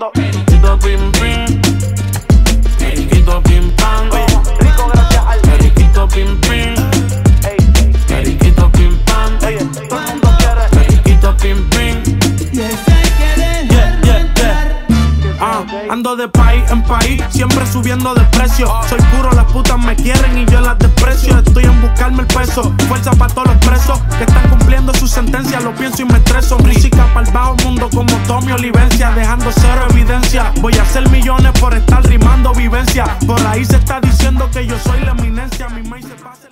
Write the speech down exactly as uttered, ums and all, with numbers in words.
hablando. Periquito pim pim, periquito pim pam. Rico gracias al periquito pim pim, periquito pim pam. Oye, todo el mundo quiere periquito pim pim. Y eso hay que Yeah, dejarlo yeah, entrar. Ah, ando de país en país, siempre subiendo de precio. Soy puro, las putas me quieren y yo las desprecio. Estoy en buscarme el peso, fuerza para todos los presos que están cumpliendo su sentencia. Lo pienso y me estreso. Música para el bajo mundo como Tommy Olivencia, dejando cero evidencia. Voy a hacer millones por estar rimando vivencia. Por ahí se está diciendo que yo soy la eminencia. Mi maíz se pasa.